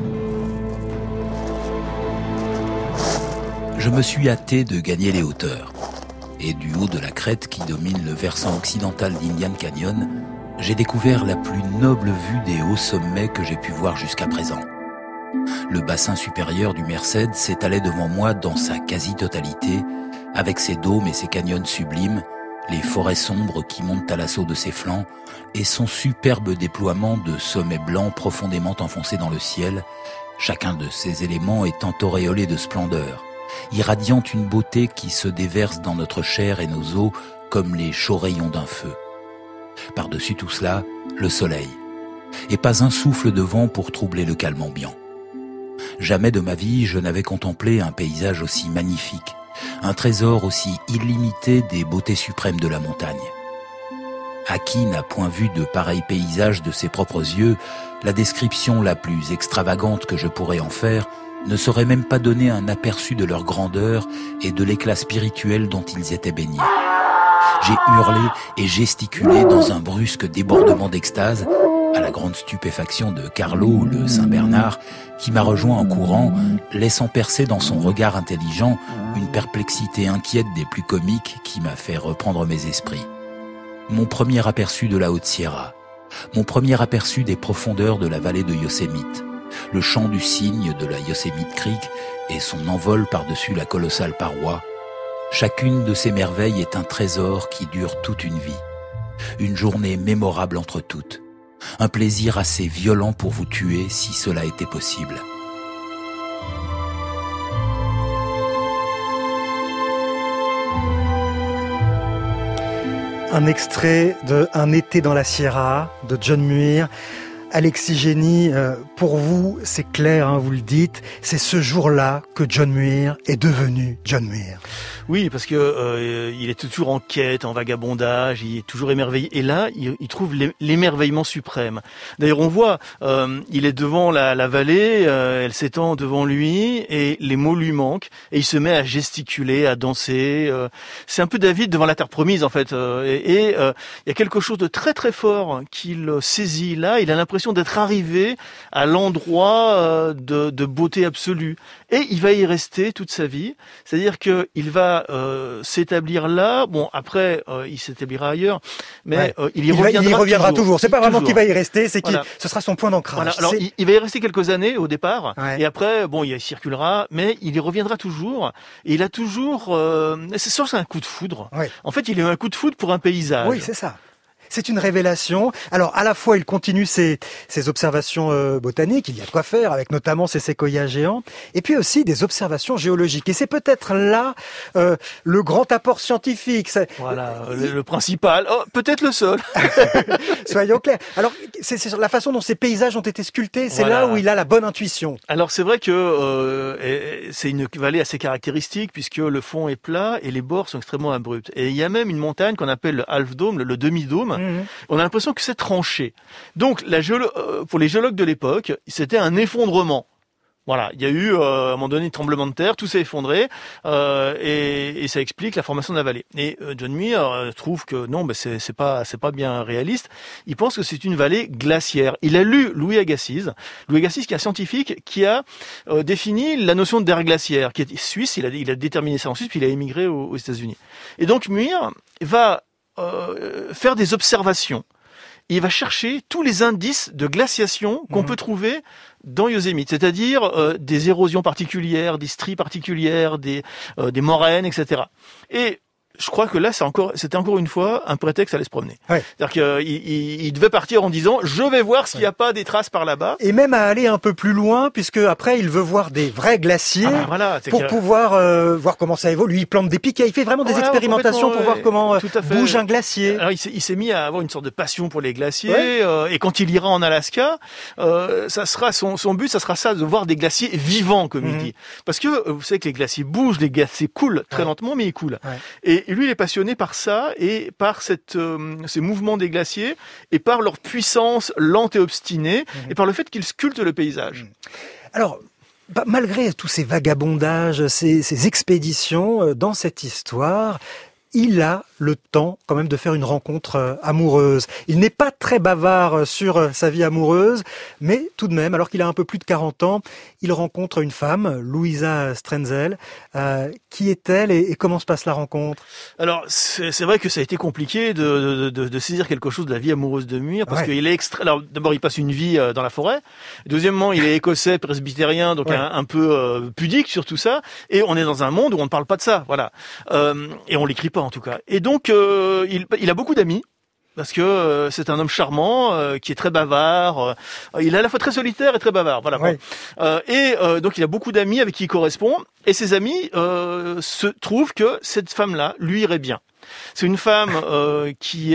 Je me suis hâté de gagner les hauteurs. Et du haut de la crête qui domine le versant occidental d'Indian Canyon, j'ai découvert la plus noble vue des hauts sommets que j'ai pu voir jusqu'à présent. Le bassin supérieur du Merced s'étalait devant moi dans sa quasi-totalité, avec ses dômes et ses canyons sublimes, les forêts sombres qui montent à l'assaut de ses flancs, et son superbe déploiement de sommets blancs profondément enfoncés dans le ciel, chacun de ces éléments étant auréolé de splendeur, irradiant une beauté qui se déverse dans notre chair et nos os comme les chauds rayons d'un feu. Par-dessus tout cela, le soleil, et pas un souffle de vent pour troubler le calme ambiant. Jamais de ma vie je n'avais contemplé un paysage aussi magnifique, un trésor aussi illimité des beautés suprêmes de la montagne. À qui n'a point vu de pareils paysages de ses propres yeux, la description la plus extravagante que je pourrais en faire ne saurait même pas donner un aperçu de leur grandeur et de l'éclat spirituel dont ils étaient baignés. J'ai hurlé et gesticulé dans un brusque débordement d'extase, à la grande stupéfaction de Carlo, le Saint-Bernard, qui m'a rejoint en courant, laissant percer dans son regard intelligent une perplexité inquiète des plus comiques qui m'a fait reprendre mes esprits. Mon premier aperçu de la Haute-Sierra, mon premier aperçu des profondeurs de la vallée de Yosemite, le chant du cygne de la Yosemite Creek et son envol par-dessus la colossale paroi. Chacune de ces merveilles est un trésor qui dure toute une vie. Une journée mémorable entre toutes. Un plaisir assez violent pour vous tuer si cela était possible. Un extrait de Un été dans la Sierra de John Muir. Alexis Génie, pour vous, c'est clair, hein, vous le dites, c'est ce jour-là que John Muir est devenu John Muir. Oui, parce que il est toujours en quête, en vagabondage, il est toujours émerveillé. Et là, il trouve l'émerveillement suprême. D'ailleurs, on voit, il est devant la vallée, elle s'étend devant lui, et les mots lui manquent, et il se met à gesticuler, à danser. C'est un peu David devant la terre promise, en fait. Il y a quelque chose de très très fort qu'il saisit là. Il a l'impression d'être arrivé à l'endroit de beauté absolue. Et il va y rester toute sa vie. C'est-à-dire que il va s'établir là. Bon, après, il s'établira ailleurs, mais il y reviendra toujours. C'est pas vraiment qu'il va y rester, c'est voilà. ce sera son point d'ancrage. Voilà. Alors, il va y rester quelques années au départ, et après, bon, il circulera, mais il y reviendra toujours. Et il a toujours, c'est sûr, c'est un coup de foudre. Ouais. En fait, il a eu un coup de foudre pour un paysage. Oui, c'est ça. C'est une révélation. Alors, à la fois, il continue ses observations botaniques, il y a de quoi faire, avec notamment ces séquoias géants, et puis aussi des observations géologiques. Et c'est peut-être là le grand apport scientifique. Voilà, le principal, peut-être le seul. Soyons clairs. Alors, c'est sur la façon dont ces paysages ont été sculptés, c'est là où il a la bonne intuition. Alors, c'est vrai que c'est une vallée assez caractéristique, puisque le fond est plat et les bords sont extrêmement abrupts. Et il y a même une montagne qu'on appelle le half-dome, le demi-dôme. On a l'impression que c'est tranché. Donc, pour les géologues de l'époque, c'était un effondrement. Voilà, il y a eu à un moment donné un tremblement de terre, tout s'est effondré et ça explique la formation de la vallée. Et John Muir trouve que non, c'est pas bien réaliste. Il pense que c'est une vallée glaciaire. Il a lu Louis Agassiz qui est un scientifique qui a défini la notion d'air glaciaire, qui est suisse. Il a déterminé ça en Suisse, puis il a émigré aux États-Unis. Et donc Muir va faire des observations. il va chercher tous les indices de glaciation qu'on peut trouver dans Yosemite, c'est-à-dire des érosions particulières, des stries particulières, des moraines, etc. Et je crois que là, c'était encore une fois un prétexte à aller se promener. Ouais. C'est-à-dire qu'il devait partir en disant « Je vais voir s'il n'y a pas des traces par là-bas ». Et même à aller un peu plus loin, puisque après, il veut voir des vrais glaciers pour pouvoir voir comment ça évolue. Il plante des piquets, il fait vraiment des expérimentations pour voir comment bouge un glacier. Alors, il s'est mis à avoir une sorte de passion pour les glaciers. Et quand il ira en Alaska, ça sera son but, ça sera ça, de voir des glaciers vivants, comme il dit. Parce que vous savez que les glaciers bougent, les glaciers coulent très lentement, mais ils coulent. Ouais. Et lui, il est passionné par ça et par ces mouvements des glaciers et par leur puissance lente et obstinée et par le fait qu'ils sculptent le paysage. Alors, malgré tous ces vagabondages, ces expéditions, dans cette histoire, il a le temps quand même de faire une rencontre amoureuse. Il n'est pas très bavard sur sa vie amoureuse, mais tout de même, alors qu'il a un peu plus de 40 ans, il rencontre une femme, Louisa Strenzel. Qui est-elle et comment se passe la rencontre? Alors, c'est vrai que ça a été compliqué de saisir quelque chose de la vie amoureuse de Muir, parce qu'il est Alors, d'abord, il passe une vie dans la forêt. Deuxièmement, il est écossais, presbytérien, donc un peu pudique sur tout ça. Et on est dans un monde où on ne parle pas de ça, voilà. Et on l'écrit pas, en tout cas. Et donc, il a beaucoup d'amis. Parce que c'est un homme charmant, qui est très bavard. Il est à la fois très solitaire et très bavard. Voilà. Ouais. Donc il a beaucoup d'amis avec qui il correspond. Et ses amis se trouvent que cette femme-là lui irait bien. C'est une femme qui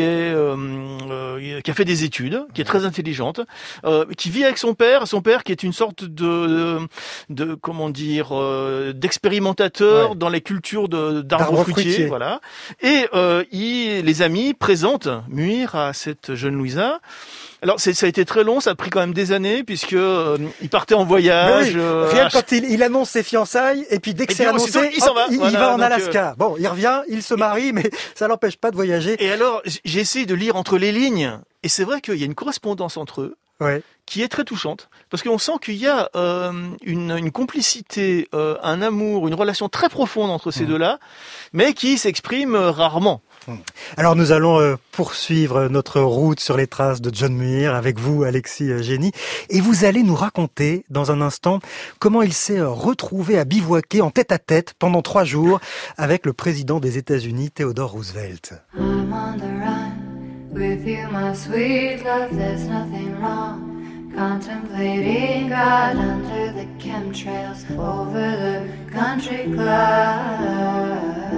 a fait des études, qui est très intelligente, qui vit avec son père qui est une sorte de comment dire, d'expérimentateur dans les cultures d'arbres fruitiers, voilà. Et les amis présentent Muir à cette jeune Louisa. Alors ça a été très long, ça a pris quand même des années puisque il partait en voyage. Quand il annonce ses fiançailles et puis dès que c'est annoncé, il va en Alaska. Bon, il revient, il se marie, mais ça l'empêche pas de voyager. Et alors j'ai essayé de lire entre les lignes et c'est vrai qu'il y a une correspondance entre eux. Qui est très touchante, parce qu'on sent qu'il y a une complicité, un amour, une relation très profonde entre ces deux-là, mais qui s'exprime rarement. Alors nous allons poursuivre notre route sur les traces de John Muir avec vous, Alexis Génie, et vous allez nous raconter dans un instant comment il s'est retrouvé à bivouaquer en tête-à-tête pendant 3 jours avec le président des États-Unis, Theodore Roosevelt. I'm on the run with you, my sweet love, there's nothing wrong. Contemplating God under the chemtrails over the country club.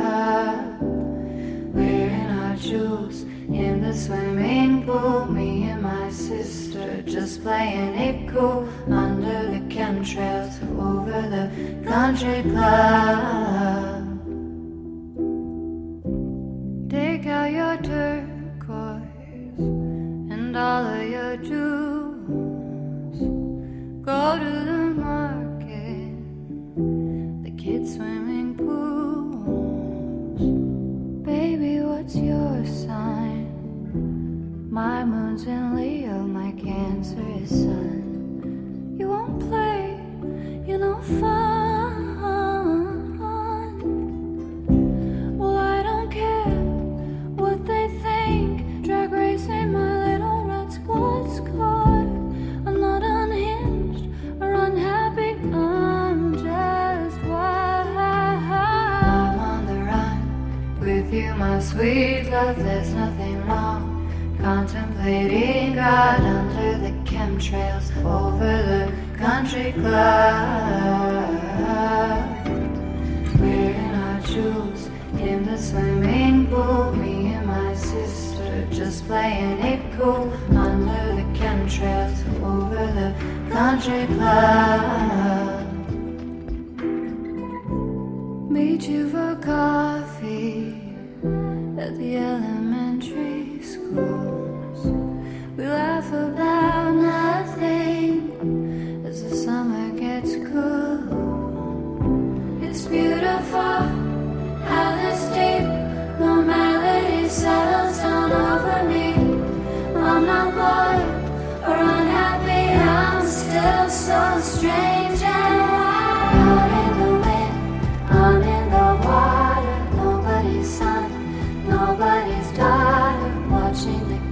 Wearing our jewels in the swimming pool. Me and my sister just playing it cool under the chemtrails over the country club. Take out your turquoise and all of your jewels. Go to the market, the kids' swimming pools. Baby, what's your sign? My moon's in Leo, my Cancer is Sun. You won't play, you're no fun. Well, I don't care what they think. Drag racing my little red squad scar. I'm not unhinged or unhappy, I'm just wild. I'm on the run with you, my sweet love, there's nothing wrong. Contemplating God under the chemtrails over the country club. Wearing our jewels in the swimming pool. Me and my sister just playing it cool under the chemtrails over the country club. Meet you for coffee at the elementary schools. We laugh about nothing as the summer gets cool. It's beautiful how this deep normality settles down over me. I'm not bored or unhappy, I'm still so strange and wild. Out in the wind, I'm in the water. Nobody's son, nobody's daughter, watching the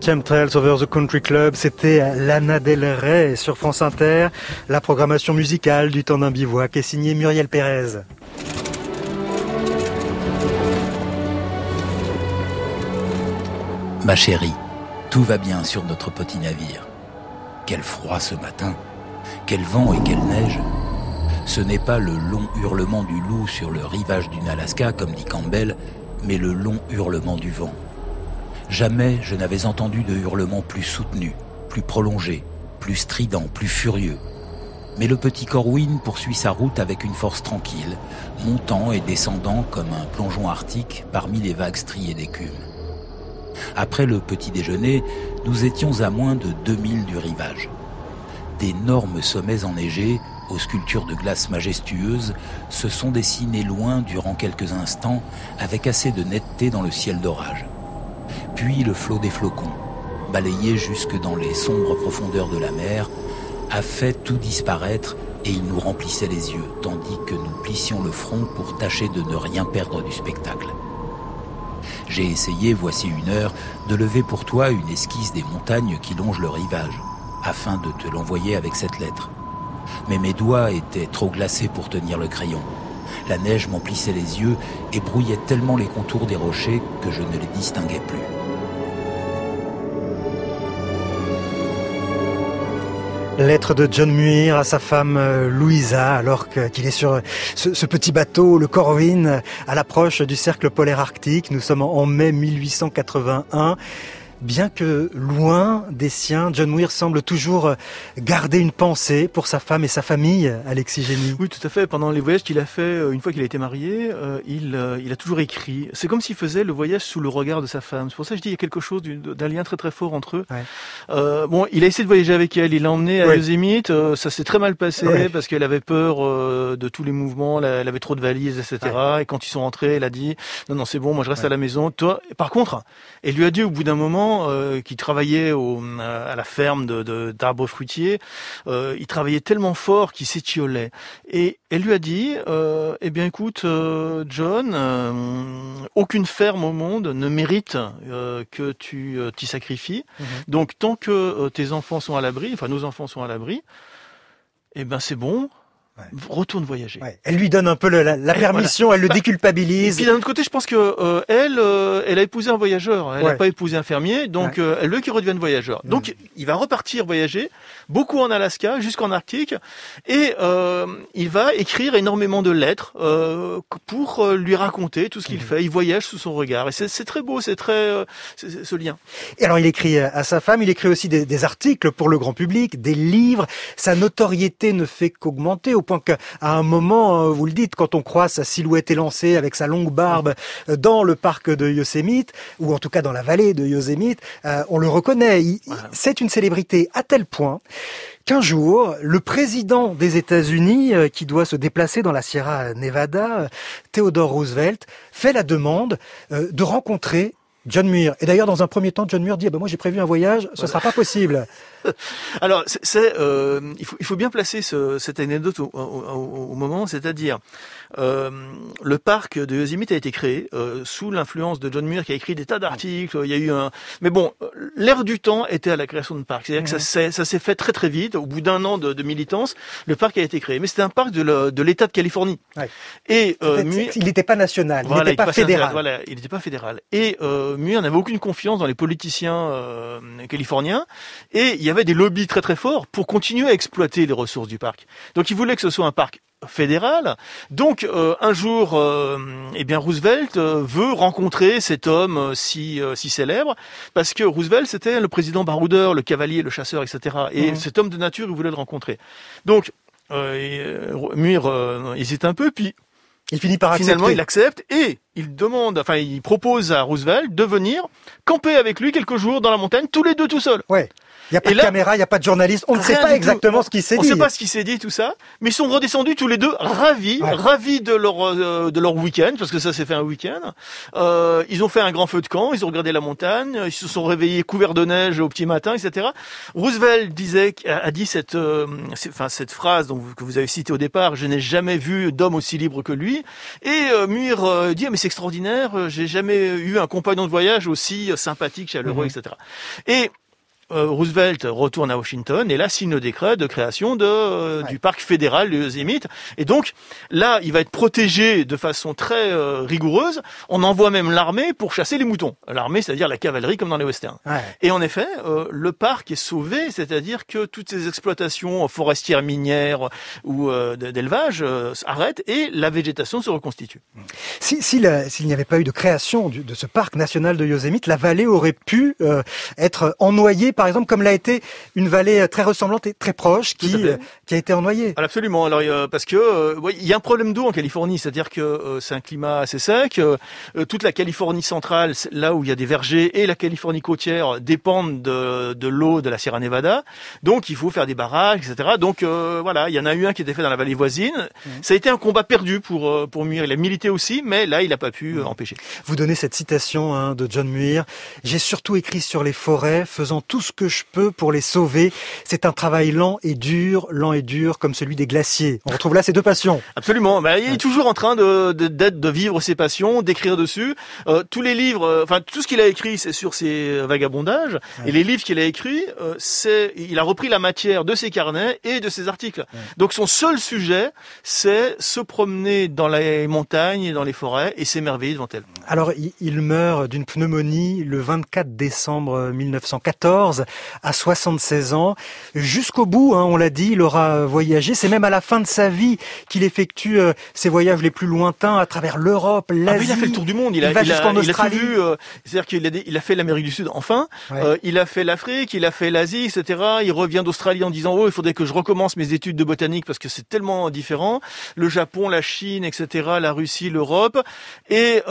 Chemtrails Over the Country Club, c'était Lana Del Rey sur France Inter. La programmation musicale du temps d'un bivouac est signée Muriel Pérez. Ma chérie, tout va bien sur notre petit navire. Quel froid ce matin, quel vent et quelle neige. Ce n'est pas le long hurlement du loup sur le rivage du Alaska, comme dit Campbell, mais le long hurlement du vent. Jamais je n'avais entendu de hurlement plus soutenu, plus prolongé, plus strident, plus furieux. Mais le petit Corwin poursuit sa route avec une force tranquille, montant et descendant comme un plongeon arctique parmi les vagues striées d'écume. Après le petit déjeuner, nous étions à moins de 2000 du rivage. D'énormes sommets enneigés, aux sculptures de glace majestueuses, se sont dessinés loin durant quelques instants, avec assez de netteté dans le ciel d'orage. Puis le flot des flocons, balayé jusque dans les sombres profondeurs de la mer, a fait tout disparaître et il nous remplissait les yeux, tandis que nous plissions le front pour tâcher de ne rien perdre du spectacle. J'ai essayé, voici 1 heure, de lever pour toi une esquisse des montagnes qui longent le rivage, afin de te l'envoyer avec cette lettre. Mais mes doigts étaient trop glacés pour tenir le crayon. La neige m'emplissait les yeux et brouillait tellement les contours des rochers que je ne les distinguais plus. Lettre de John Muir à sa femme Louisa, alors qu'il est sur ce petit bateau, le Corwin, à l'approche du cercle polaire arctique. Nous sommes en mai 1881. Bien que loin des siens, John Muir semble toujours garder une pensée pour sa femme et sa famille, Alexis Génie. Oui, tout à fait. Pendant les voyages qu'il a fait, une fois qu'il a été marié, il a toujours écrit. C'est comme s'il faisait le voyage sous le regard de sa femme. C'est pour ça que je dis qu'il y a quelque chose d'un lien très très fort entre eux. Ouais. Bon, il a essayé de voyager avec elle. Il l'a emmenée à Yosemite. Ça s'est très mal passé parce qu'elle avait peur de tous les mouvements. Elle avait trop de valises, etc. Ouais. Et quand ils sont rentrés, elle a dit non, c'est bon, moi je reste à la maison. Toi, par contre, elle lui a dit au bout d'un moment, qui travaillait à la ferme d'arbres fruitiers, il travaillait tellement fort qu'il s'étiolait. Et elle lui a dit, eh bien écoute, John, aucune ferme au monde ne mérite que tu t'y sacrifies. Donc tant que tes enfants sont à l'abri, enfin nos enfants sont à l'abri, eh ben c'est bon. Retourne voyager. Ouais. Elle lui donne un peu la permission, voilà. Elle le déculpabilise. Et puis d'un autre côté, je pense que elle a épousé un voyageur. Elle n'a pas épousé un fermier, donc elle veut qu'il redevienne voyageur. Donc il va repartir voyager, beaucoup en Alaska, jusqu'en Arctique, et il va écrire énormément de lettres pour lui raconter tout ce qu'il fait. Il voyage sous son regard, et c'est très beau, c'est ce lien. Et alors il écrit à sa femme, il écrit aussi des articles pour le grand public, des livres. Sa notoriété ne fait qu'augmenter au point qu'à un moment, vous le dites, quand on croise sa silhouette élancée avec sa longue barbe dans le parc de Yosemite, ou en tout cas dans la vallée de Yosemite, on le reconnaît. C'est une célébrité à tel point qu'un jour, le président des États-Unis, qui doit se déplacer dans la Sierra Nevada, Theodore Roosevelt, fait la demande de rencontrer John Muir. Et d'ailleurs, dans un premier temps, John Muir dit moi j'ai prévu un voyage, ce sera pas possible. Alors, il faut bien placer cette anecdote au moment, c'est-à-dire le parc de Yosemite a été créé sous l'influence de John Muir qui a écrit des tas d'articles. Il y a eu mais bon, l'air du temps était à la création de parc. C'est-à-dire que ça s'est fait très très vite. Au bout d'un an de militance, le parc a été créé. Mais c'était un parc de l'État de Californie. Ouais. Et il n'était pas national, il n'était pas fédéral. Voilà, il n'était pas fédéral. Et Muir n'avait aucune confiance dans les politiciens californiens. Et il y avait des lobbies très très forts pour continuer à exploiter les ressources du parc. Donc il voulait que ce soit un parc fédéral. Donc un jour, Roosevelt veut rencontrer cet homme si célèbre, parce que Roosevelt c'était le président baroudeur, le cavalier, le chasseur, etc. Et cet homme de nature, il voulait le rencontrer. Donc Muir hésite un peu, puis il finit par accepter. Finalement, il accepte et il propose à Roosevelt de venir camper avec lui quelques jours dans la montagne, tous les deux tout seuls. Ouais. Il n'y a pas de caméra, il n'y a pas de journaliste. On ne sait pas exactement ce qui s'est dit. On ne sait pas ce qui s'est dit, tout ça. Mais ils sont redescendus tous les deux, ravis de leur week-end, parce que ça s'est fait un week-end. Ils ont fait un grand feu de camp, ils ont regardé la montagne, ils se sont réveillés couverts de neige au petit matin, etc. Roosevelt a dit cette phrase que vous avez citée au départ, je n'ai jamais vu d'homme aussi libre que lui. Et Muir dit, mais c'est extraordinaire, j'ai jamais eu un compagnon de voyage aussi sympathique, chaleureux, etc. Et Roosevelt retourne à Washington et là signe le décret de création du parc fédéral de Yosemite. Et donc là, il va être protégé de façon très rigoureuse. On envoie même l'armée pour chasser les moutons. L'armée, c'est-à-dire la cavalerie comme dans les westerns. Ouais. Et en effet, le parc est sauvé, c'est-à-dire que toutes ces exploitations forestières, minières ou d'élevage arrêtent et la végétation se reconstitue. S'il n'y avait pas eu de création de ce parc national de Yosemite, la vallée aurait pu être ennoyée par exemple, comme l'a été une vallée très ressemblante et très proche qui a été ennoyée. Absolument. Alors parce que il y a un problème d'eau en Californie, c'est-à-dire que c'est un climat assez sec. Toute la Californie centrale, là où il y a des vergers, et la Californie côtière dépendent de l'eau de la Sierra Nevada. Donc il faut faire des barrages, etc. Donc voilà, il y en a eu un qui était fait dans la vallée voisine. Ça a été un combat perdu pour Muir. Il a milité aussi, mais là il n'a pas pu empêcher. Vous donnez cette citation de John Muir. J'ai surtout écrit sur les forêts, faisant tout ce que je peux pour les sauver. C'est un travail lent et dur comme celui des glaciers. On retrouve là ces deux passions. Absolument. Il est toujours en train de vivre ses passions, d'écrire dessus. Tous les livres, tout ce qu'il a écrit, c'est sur ses vagabondages. Ouais. Et les livres qu'il a écrits, il a repris la matière de ses carnets et de ses articles. Ouais. Donc son seul sujet, c'est se promener dans les montagnes et dans les forêts et s'émerveiller devant elles. Alors, il meurt d'une pneumonie le 24 décembre 1914. À 76 ans. Jusqu'au bout, on l'a dit, il aura voyagé. C'est même à la fin de sa vie qu'il effectue ses voyages les plus lointains à travers l'Europe, l'Asie. Il a fait le tour du monde. Il va jusqu'en Australie. Il a tout vu. C'est-à-dire qu'il a fait l'Amérique du Sud, enfin. Ouais. Il a fait l'Afrique, il a fait l'Asie, etc. Il revient d'Australie en disant il faudrait que je recommence mes études de botanique parce que c'est tellement différent. Le Japon, la Chine, etc. La Russie, l'Europe. Et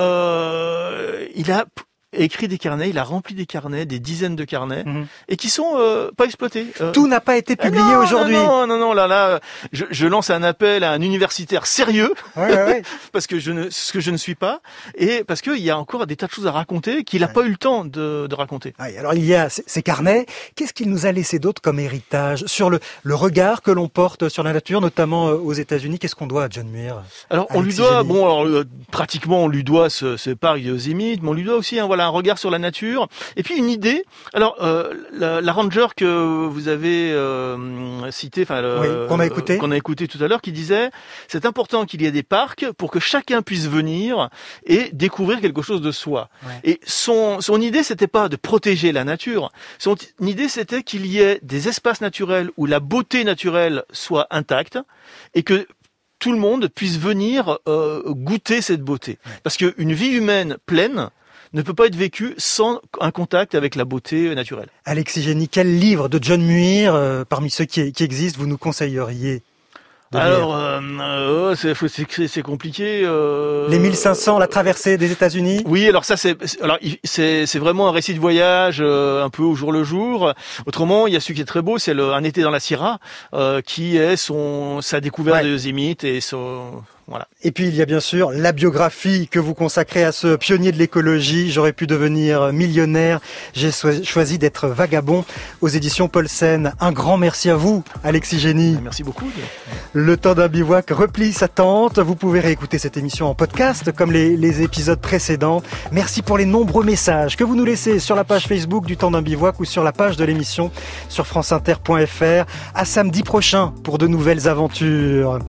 il a écrit des carnets, il a rempli des carnets, des dizaines de carnets, et qui sont pas exploités. Tout n'a pas été publié aujourd'hui. Non, là, je lance un appel à un universitaire sérieux, parce que ce que je ne suis pas, et parce qu'il y a encore des tas de choses à raconter qu'il n'a pas eu le temps de raconter. Ouais, alors il y a ces carnets. Qu'est-ce qu'il nous a laissé d'autre comme héritage sur le regard que l'on porte sur la nature, notamment aux États-Unis? Qu'est-ce qu'on doit à John Muir? Alors on lui doit, pratiquement on lui doit ce parc Yosemite, mais on lui doit aussi un regard sur la nature, et puis une idée. Alors, la ranger que vous avez citée, qu'on a écouté tout à l'heure, qui disait c'est important qu'il y ait des parcs pour que chacun puisse venir et découvrir quelque chose de soi. Ouais. Et son idée, c'était pas de protéger la nature. Son idée, c'était qu'il y ait des espaces naturels où la beauté naturelle soit intacte et que tout le monde puisse venir goûter cette beauté. Ouais. Parce qu'une vie humaine pleine ne peut pas être vécu sans un contact avec la beauté naturelle. Alexis Génie, quel livre de John Muir, parmi ceux qui existent, vous nous conseilleriez? Alors, c'est compliqué. Les 1500, la traversée des États-Unis. Oui, alors ça, c'est vraiment un récit de voyage, un peu au jour le jour. Autrement, il y a celui qui est très beau, c'est Un été dans la Sierra, qui est sa découverte de Yosemite et voilà. Et puis il y a bien sûr la biographie que vous consacrez à ce pionnier de l'écologie. J'aurais pu devenir millionnaire. J'ai choisi d'être vagabond aux éditions Paulsen. Un grand merci à vous, Alexis Génie. Merci beaucoup. Le temps d'un bivouac replie sa tente. Vous pouvez réécouter cette émission en podcast comme les épisodes précédents. Merci pour les nombreux messages que vous nous laissez sur la page Facebook du temps d'un bivouac ou sur la page de l'émission sur franceinter.fr. À samedi prochain pour de nouvelles aventures.